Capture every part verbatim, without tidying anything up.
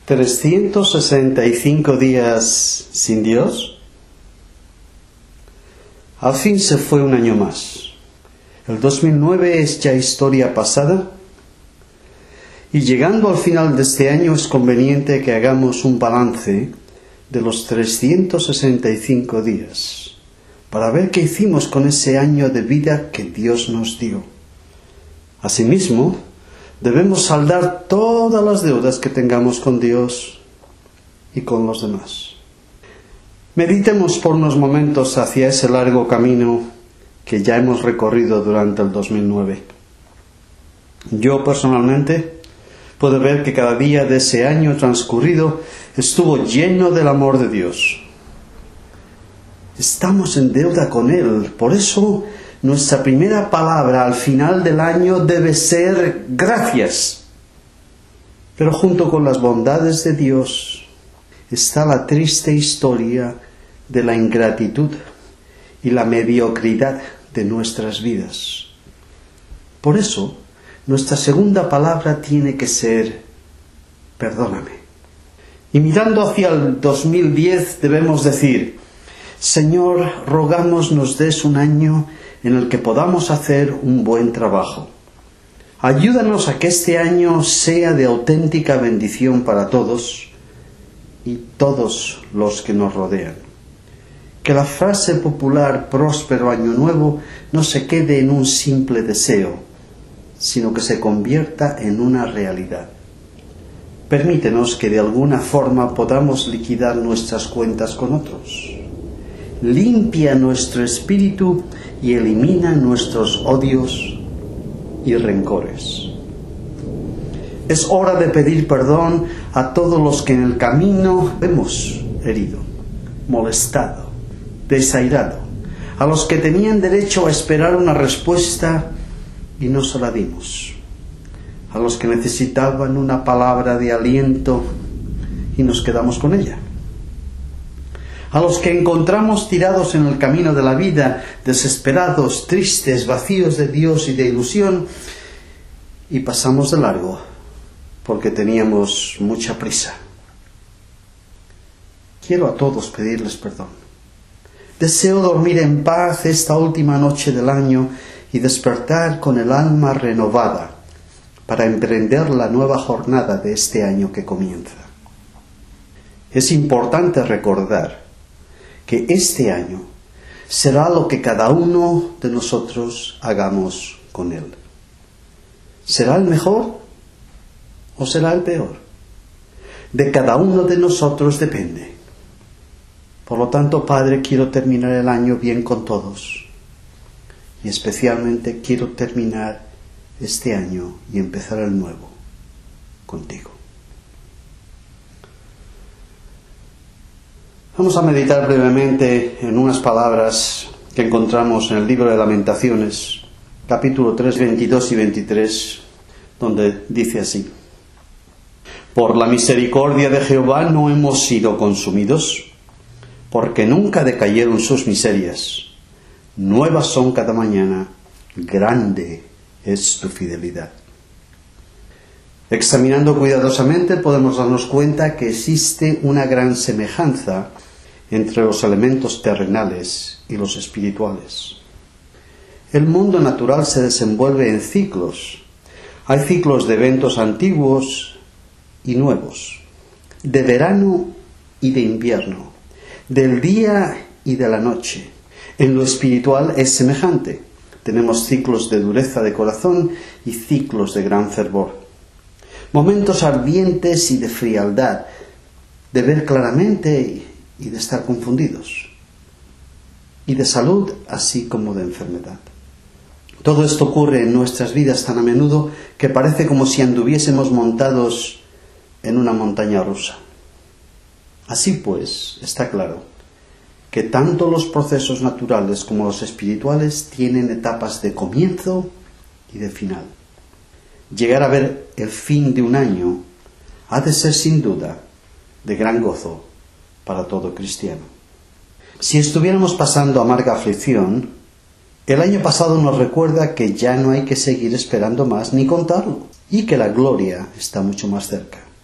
¿trescientos sesenta y cinco días sin Dios? Al fin se fue un año más. El dos mil nueve es ya historia pasada. Y llegando al final de este año es conveniente que hagamos un balance de los trescientos sesenta y cinco días para ver qué hicimos con ese año de vida que Dios nos dio. Asimismo, debemos saldar todas las deudas que tengamos con Dios y con los demás. Meditemos por unos momentos hacia ese largo camino que ya hemos recorrido durante el dos mil nueve. Yo personalmente puedo ver que cada día de ese año transcurrido estuvo lleno del amor de Dios. Estamos en deuda con Él, por eso nuestra primera palabra al final del año debe ser gracias. Pero junto con las bondades de Dios está la triste historia de la ingratitud y la mediocridad de nuestras vidas. Por eso, nuestra segunda palabra tiene que ser perdóname. Y mirando hacia el dos mil diez debemos decir: Señor, rogamos nos des un año en el que podamos hacer un buen trabajo. Ayúdanos a que este año sea de auténtica bendición para todos y todos los que nos rodean. Que la frase popular próspero año nuevo no se quede en un simple deseo, sino que se convierta en una realidad. Permítenos que de alguna forma podamos liquidar nuestras cuentas con otros. Limpia nuestro espíritu y elimina nuestros odios y rencores. Es hora de pedir perdón a todos los que en el camino hemos herido, molestado, desairado, a los que tenían derecho a esperar una respuesta y no se la dimos, a los que necesitaban una palabra de aliento y nos quedamos con ella, a los que encontramos tirados en el camino de la vida, desesperados, tristes, vacíos de Dios y de ilusión, y pasamos de largo porque teníamos mucha prisa. Quiero a todos pedirles perdón. Deseo dormir en paz esta última noche del año y despertar con el alma renovada para emprender la nueva jornada de este año que comienza. Es importante recordar que este año será lo que cada uno de nosotros hagamos con él. ¿Será el mejor o será el peor? De cada uno de nosotros depende. Por lo tanto, Padre, quiero terminar el año bien con todos. Y especialmente quiero terminar este año y empezar el nuevo contigo. Vamos a meditar brevemente en unas palabras que encontramos en el libro de Lamentaciones, capítulo tres, veintidós y veintitrés, donde dice así: Por la misericordia de Jehová no hemos sido consumidos, porque nunca decayeron sus miserias. Nuevas son cada mañana, grande es tu fidelidad. Examinando cuidadosamente podemos darnos cuenta que existe una gran semejanza entre los elementos terrenales y los espirituales. El mundo natural se desenvuelve en ciclos. Hay ciclos de eventos antiguos y nuevos, de verano y de invierno, del día y de la noche. En lo espiritual es semejante. Tenemos ciclos de dureza de corazón y ciclos de gran fervor. Momentos ardientes y de frialdad, de ver claramente y de estar confundidos. Y de salud así como de enfermedad. Todo esto ocurre en nuestras vidas tan a menudo que parece como si anduviésemos montados en una montaña rusa. Así pues, está claro que tanto los procesos naturales como los espirituales tienen etapas de comienzo y de final. Llegar a ver el fin de un año ha de ser sin duda de gran gozo para todo cristiano. Si estuviéramos pasando amarga aflicción, el año pasado nos recuerda que ya no hay que seguir esperando más ni contarlo, y que la gloria está mucho más cerca.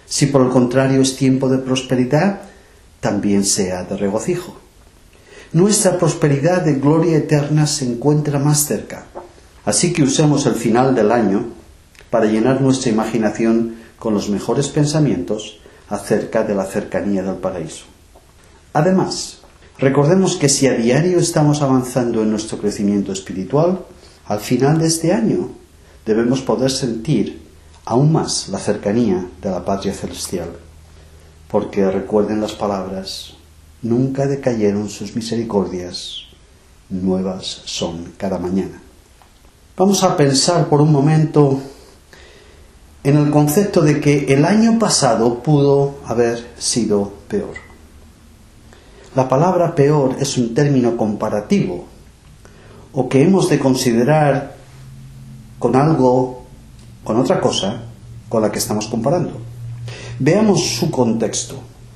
Si por el contrario es tiempo de prosperidad, también sea de regocijo. Nuestra prosperidad de gloria eterna se encuentra más cerca. Así que usemos el final del año para llenar nuestra imaginación con los mejores pensamientos acerca de la cercanía del paraíso. Además, recordemos que si a diario estamos avanzando en nuestro crecimiento espiritual, al final de este año debemos poder sentir aún más la cercanía de la patria celestial. Porque recuerden las palabras: nunca decayeron sus misericordias, nuevas son cada mañana. Vamos a pensar por un momento en el concepto de que el año pasado pudo haber sido peor. La palabra peor es un término comparativo, o que hemos de considerar con algo, con otra cosa con la que estamos comparando. Veamos su contexto.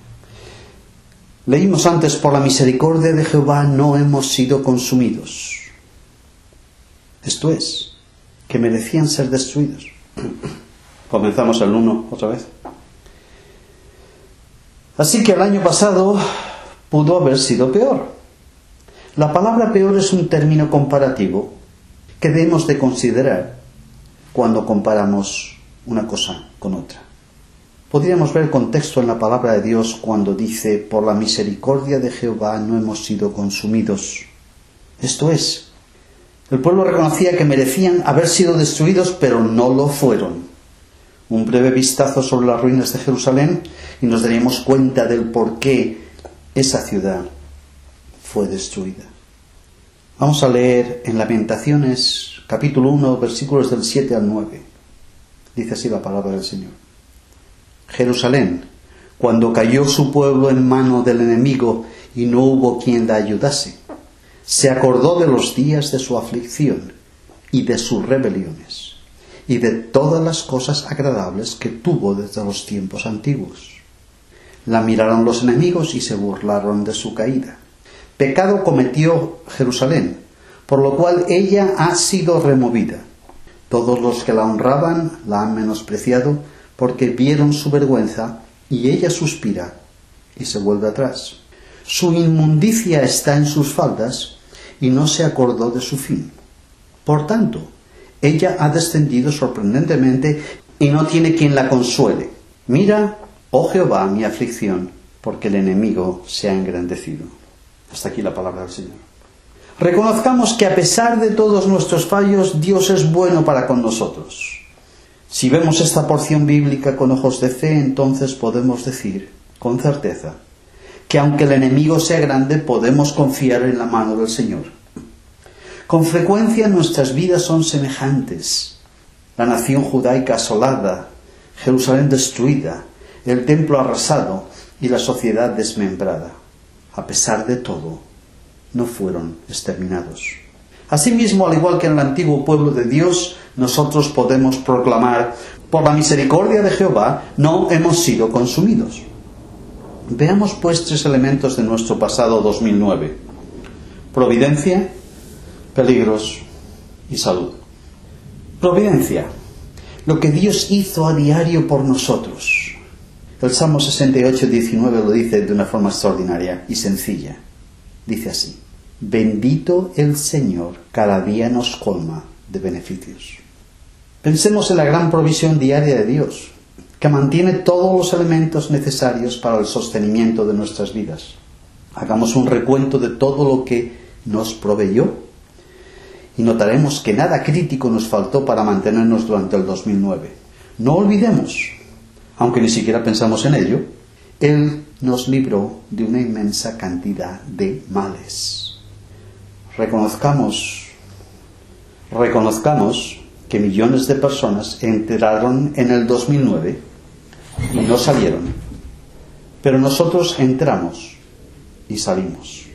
Leímos antes: por la misericordia de Jehová no hemos sido consumidos. Esto es, que merecían ser destruidos. Comenzamos el uno otra vez. Así que el año pasado pudo haber sido peor. La palabra peor es un término comparativo que debemos de considerar cuando comparamos una cosa con otra. Podríamos ver el contexto en la palabra de Dios cuando dice: por la misericordia de Jehová no hemos sido consumidos. Esto es, el pueblo reconocía que merecían haber sido destruidos, pero no lo fueron. Un breve vistazo sobre las ruinas de Jerusalén y nos daríamos cuenta del por qué esa ciudad fue destruida. Vamos a leer en Lamentaciones, capítulo uno, versículos del siete al nueve. Dice así la palabra del Señor. Jerusalén, cuando cayó su pueblo en mano del enemigo y no hubo quien la ayudase, se acordó de los días de su aflicción y de sus rebeliones, y de todas las cosas agradables que tuvo desde los tiempos antiguos. La miraron los enemigos y se burlaron de su caída. Pecado cometió Jerusalén, por lo cual ella ha sido removida. Todos los que la honraban la han menospreciado, porque vieron su vergüenza, y ella suspira y se vuelve atrás. Su inmundicia está en sus faldas, y no se acordó de su fin. Por tanto, ella ha descendido sorprendentemente, y no tiene quien la consuele. Mira, oh Jehová, mi aflicción, porque el enemigo se ha engrandecido. Hasta aquí la palabra del Señor. Reconozcamos que a pesar de todos nuestros fallos, Dios es bueno para con nosotros. Si vemos esta porción bíblica con ojos de fe, entonces podemos decir, con certeza, que aunque el enemigo sea grande, podemos confiar en la mano del Señor. Con frecuencia nuestras vidas son semejantes. La nación judaica asolada, Jerusalén destruida, el templo arrasado y la sociedad desmembrada. A pesar de todo, no fueron exterminados. Asimismo, al igual que en el antiguo pueblo de Dios, nosotros podemos proclamar: por la misericordia de Jehová no hemos sido consumidos. Veamos pues tres elementos de nuestro pasado dos mil nueve. Providencia, peligros y salud. Providencia, lo que Dios hizo a diario por nosotros. El Salmo sesenta y ocho, diecinueve lo dice de una forma extraordinaria y sencilla. Dice así: bendito el Señor, cada día nos colma de beneficios. Pensemos en la gran provisión diaria de Dios, que mantiene todos los elementos necesarios para el sostenimiento de nuestras vidas. Hagamos un recuento de todo lo que nos proveyó y notaremos que nada crítico nos faltó para mantenernos durante el dos mil nueve. No olvidemos, aunque ni siquiera pensamos en ello, Él nos libró de una inmensa cantidad de males. Reconozcamos, reconozcamos que millones de personas entraron en el dos mil nueve y no salieron, pero nosotros entramos y salimos.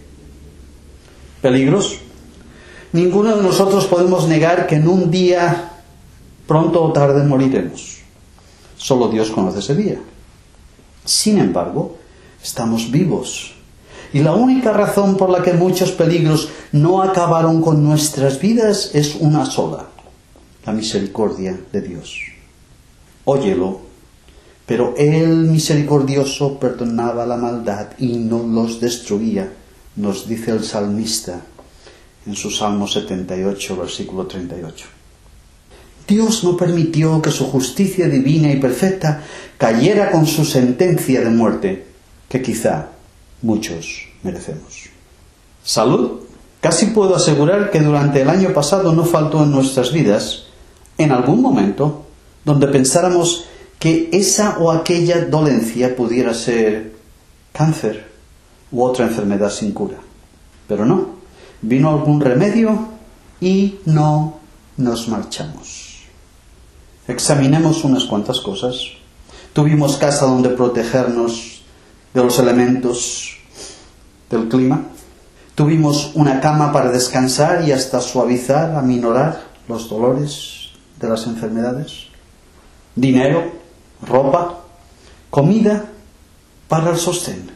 ¿Peligros? Ninguno de nosotros podemos negar que en un día, pronto o tarde, moriremos. Solo Dios conoce ese día. Sin embargo, estamos vivos. Y la única razón por la que muchos peligros no acabaron con nuestras vidas es una sola: la misericordia de Dios. Óyelo, Pero Él, misericordioso, perdonaba la maldad y no los destruía, nos dice el salmista en su Salmo setenta y ocho, versículo treinta y ocho. Dios no permitió que su justicia divina y perfecta cayera con su sentencia de muerte, que quizá muchos merecemos. Salud. Casi puedo asegurar que durante el año pasado no faltó en nuestras vidas, en algún momento, donde pensáramos que esa o aquella dolencia pudiera ser cáncer u otra enfermedad sin cura. Pero no, vino algún remedio y no nos marchamos. Examinemos unas cuantas cosas. Tuvimos casa donde protegernos de los elementos del clima. Tuvimos una cama para descansar y hasta suavizar, aminorar los dolores de las enfermedades. Dinero, ropa, comida para el sostén.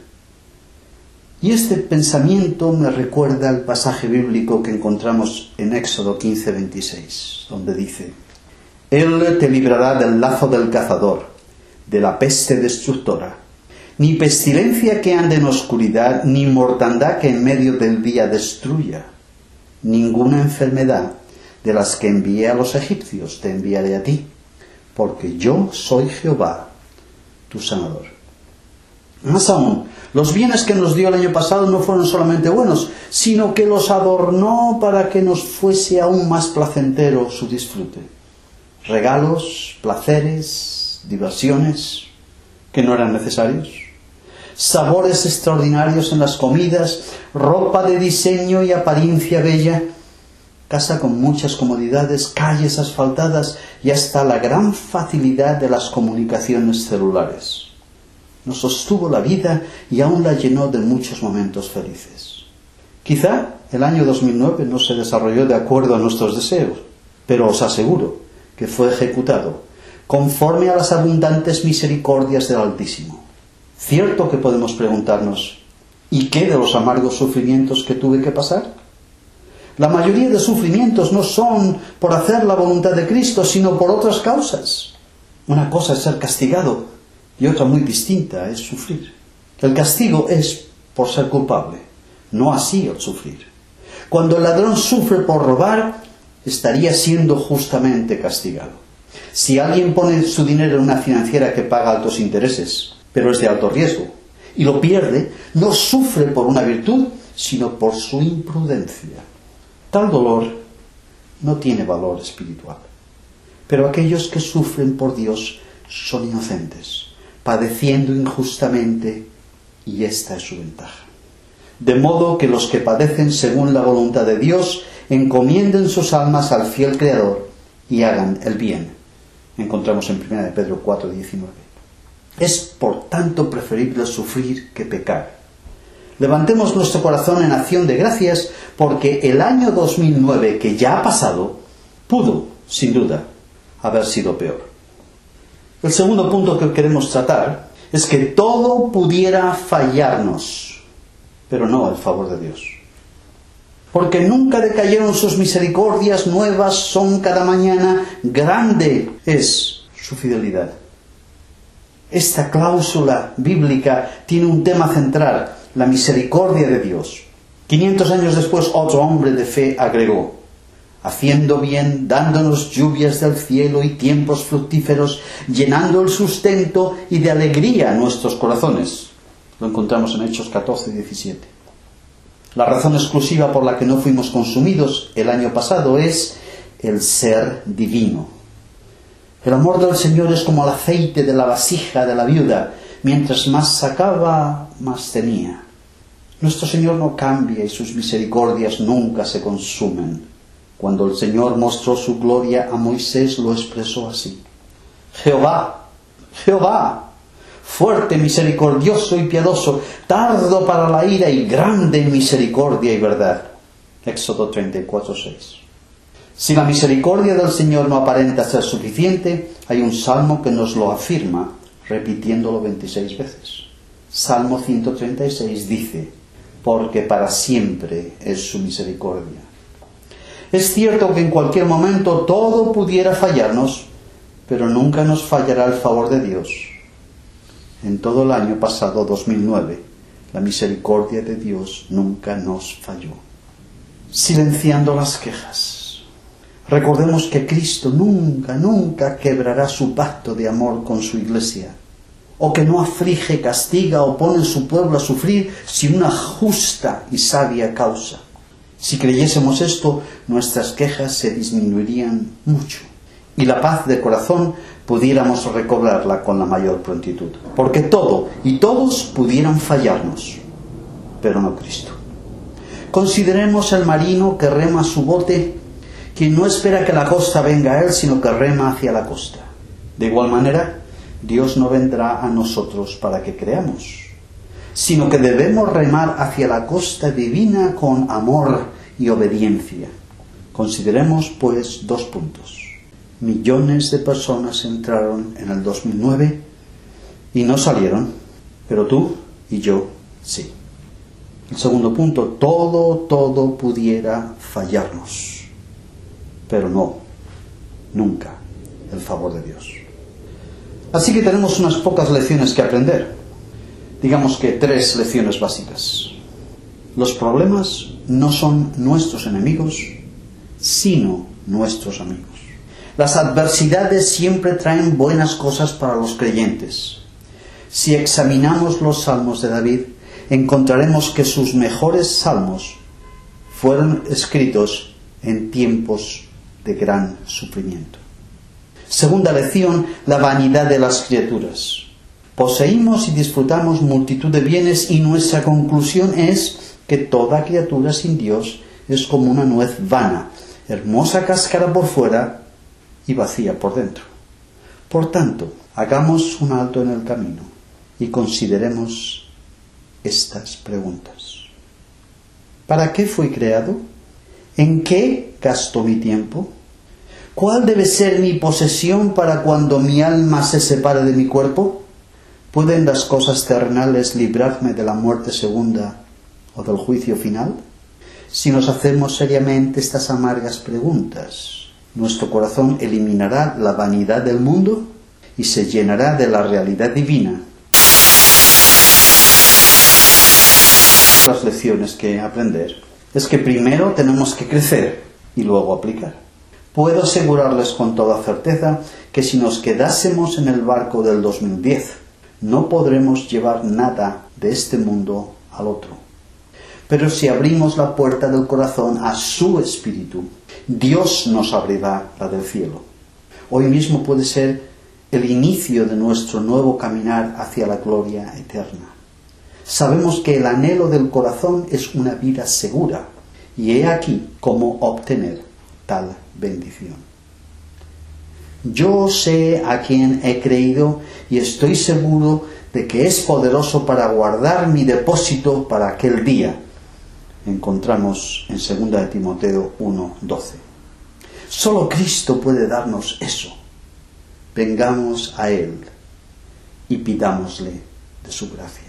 Y este pensamiento me recuerda al pasaje bíblico que encontramos en Éxodo quince, veintiséis, donde dice: Él te librará del lazo del cazador, de la peste destructora. Ni pestilencia que ande en oscuridad, ni mortandad que en medio del día destruya. Ninguna enfermedad de las que envié a los egipcios te enviaré a ti, porque yo soy Jehová, tu sanador. Más aún, los bienes que nos dio el año pasado no fueron solamente buenos, sino que los adornó para que nos fuese aún más placentero su disfrute. Regalos, placeres, diversiones que no eran necesarios, sabores extraordinarios en las comidas, ropa de diseño y apariencia bella, casa con muchas comodidades, calles asfaltadas y hasta la gran facilidad de las comunicaciones celulares. Nos sostuvo la vida y aún la llenó de muchos momentos felices. Quizá el año dos mil nueve no se desarrolló de acuerdo a nuestros deseos, pero os aseguro que fue ejecutado conforme a las abundantes misericordias del Altísimo. Cierto que podemos preguntarnos, ¿y qué de los amargos sufrimientos que tuve que pasar? La mayoría de sufrimientos no son por hacer la voluntad de Cristo, sino por otras causas. Una cosa es ser castigado y otra muy distinta es sufrir. El castigo es por ser culpable, no así el sufrir. Cuando el ladrón sufre por robar, estaría siendo justamente castigado. Si alguien pone su dinero en una financiera que paga altos intereses, pero es de alto riesgo, y lo pierde, no sufre por una virtud, sino por su imprudencia. Tal dolor no tiene valor espiritual. Pero aquellos que sufren por Dios son inocentes, padeciendo injustamente, y esta es su ventaja. De modo que los que padecen según la voluntad de Dios encomienden sus almas al fiel Creador y hagan el bien. Encontramos en primera de Pedro cuatro, diecinueve. Es por tanto preferible sufrir que pecar. Levantemos nuestro corazón en acción de gracias porque el año dos mil nueve que ya ha pasado pudo, sin duda, haber sido peor. El segundo punto que queremos tratar es que todo pudiera fallarnos, pero no el favor de Dios. Porque nunca decayeron sus misericordias, nuevas son cada mañana, grande es su fidelidad. Esta cláusula bíblica tiene un tema central, la misericordia de Dios. quinientos años después, otro hombre de fe agregó: haciendo bien, dándonos lluvias del cielo y tiempos fructíferos, llenando el sustento y de alegría nuestros corazones. Lo encontramos en Hechos catorce, diecisiete. La razón exclusiva por la que no fuimos consumidos el año pasado es el ser divino. El amor del Señor es como el aceite de la vasija de la viuda. Mientras más sacaba, más tenía. Nuestro Señor no cambia y sus misericordias nunca se consumen. Cuando el Señor mostró su gloria a Moisés, lo expresó así: Jehová, Jehová, fuerte, misericordioso y piadoso, tardo para la ira y grande en misericordia y verdad. Éxodo treinta y cuatro, seis. Si la misericordia del Señor no aparenta ser suficiente, hay un salmo que nos lo afirma, repitiéndolo veintiséis veces. Salmo ciento treinta y seis dice: porque para siempre es su misericordia. Es cierto que en cualquier momento todo pudiera fallarnos, pero nunca nos fallará el favor de Dios. En todo el año pasado, dos mil nueve, la misericordia de Dios nunca nos falló. Silenciando las quejas. Recordemos que Cristo nunca, nunca quebrará su pacto de amor con su iglesia, o que no aflige, castiga o pone a su pueblo a sufrir sin una justa y sabia causa. Si creyésemos esto, nuestras quejas se disminuirían mucho, y la paz de corazón pudiéramos recobrarla con la mayor prontitud. Porque todo y todos pudieran fallarnos, pero no Cristo. Consideremos el marino que rema su bote, quien no espera que la costa venga a él, sino que rema hacia la costa. De igual manera, Dios no vendrá a nosotros para que creamos, sino que debemos remar hacia la costa divina con amor y obediencia. Consideremos, pues, dos puntos. Millones de personas entraron en el dos mil nueve y no salieron, pero tú y yo sí. El segundo punto, todo, todo pudiera fallarnos, pero no, nunca, el favor de Dios. Así que tenemos unas pocas lecciones que aprender. Digamos que tres lecciones básicas. Los problemas no son nuestros enemigos, sino nuestros amigos. Las adversidades siempre traen buenas cosas para los creyentes. Si examinamos los salmos de David, encontraremos que sus mejores salmos fueron escritos en tiempos de gran sufrimiento. Segunda lección, la vanidad de las criaturas. Poseímos y disfrutamos multitud de bienes y nuestra conclusión es que toda criatura sin Dios es como una nuez vana, hermosa cáscara por fuera y vacía por dentro. Por tanto, hagamos un alto en el camino y consideremos estas preguntas. ¿Para qué fui creado? ¿En qué gasto mi tiempo? ¿Cuál debe ser mi posesión para cuando mi alma se separe de mi cuerpo? ¿Pueden las cosas terrenales librarme de la muerte segunda o del juicio final? Si nos hacemos seriamente estas amargas preguntas, nuestro corazón eliminará la vanidad del mundo y se llenará de la realidad divina. Las lecciones que aprender es que primero tenemos que crecer y luego aplicar. Puedo asegurarles con toda certeza que si nos quedásemos en el barco del dos mil diez, no podremos llevar nada de este mundo al otro. Pero si abrimos la puerta del corazón a su espíritu, Dios nos abrirá la del cielo. Hoy mismo puede ser el inicio de nuestro nuevo caminar hacia la gloria eterna. Sabemos que el anhelo del corazón es una vida segura, y he aquí cómo obtener tal bendición. Yo sé a quien he creído y estoy seguro de que es poderoso para guardar mi depósito para aquel día. Encontramos en segunda de Timoteo uno doce. Solo Cristo puede darnos eso. Vengamos a Él y pidámosle de su gracia.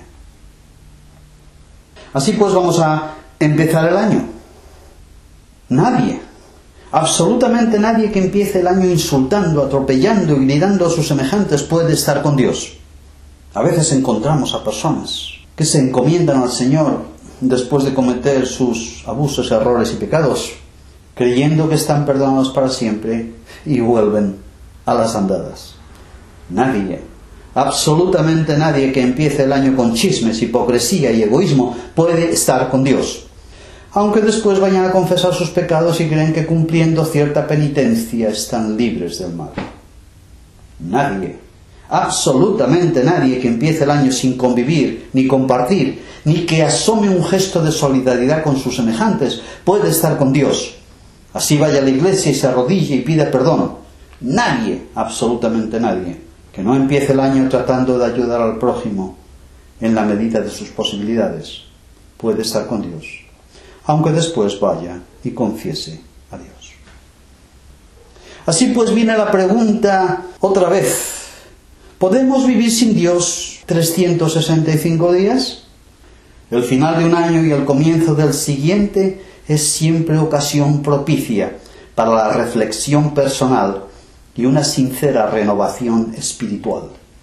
Así pues vamos a empezar el año. Nadie, absolutamente nadie que empiece el año insultando, atropellando y gritando a sus semejantes puede estar con Dios. A veces encontramos a personas que se encomiendan al Señor después de cometer sus abusos, errores y pecados, creyendo que están perdonados para siempre y vuelven a las andadas. Nadie, absolutamente nadie que empiece el año con chismes, hipocresía y egoísmo puede estar con Dios, aunque después vayan a confesar sus pecados y creen que cumpliendo cierta penitencia están libres del mal. Nadie, absolutamente nadie que empiece el año sin convivir, ni compartir, ni que asome un gesto de solidaridad con sus semejantes, puede estar con Dios. Así vaya a la iglesia y se arrodille y pida perdón. Nadie, absolutamente nadie, que no empiece el año tratando de ayudar al prójimo en la medida de sus posibilidades, puede estar con Dios, aunque después vaya y confiese a Dios. Así pues viene la pregunta otra vez. ¿Podemos vivir sin Dios trescientos sesenta y cinco días? El final de un año y el comienzo del siguiente es siempre ocasión propicia para la reflexión personal y una sincera renovación espiritual.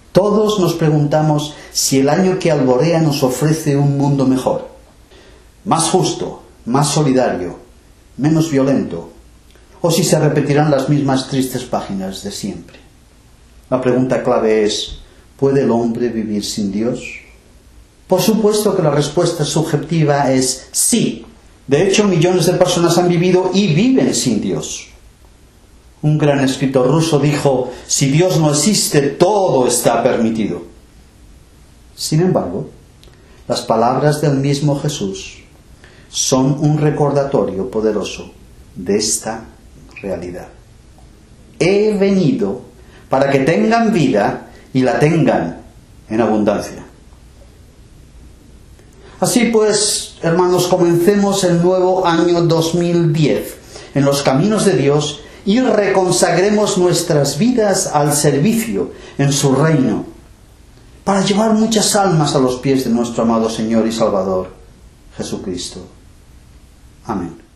Todos nos preguntamos si el año que alborea nos ofrece un mundo mejor, más justo, más solidario, menos violento, o si se repetirán las mismas tristes páginas de siempre. La pregunta clave es, ¿puede el hombre vivir sin Dios? Por supuesto que la respuesta subjetiva es sí. De hecho, millones de personas han vivido y viven sin Dios. Un gran escritor ruso dijo, si Dios no existe, todo está permitido. Sin embargo, las palabras del mismo Jesús son un recordatorio poderoso de esta realidad. He venido para que tengan vida y la tengan en abundancia. Así pues, hermanos, comencemos el nuevo año dos mil diez en los caminos de Dios y reconsagremos nuestras vidas al servicio en su reino, para llevar muchas almas a los pies de nuestro amado Señor y Salvador, Jesucristo. Amén.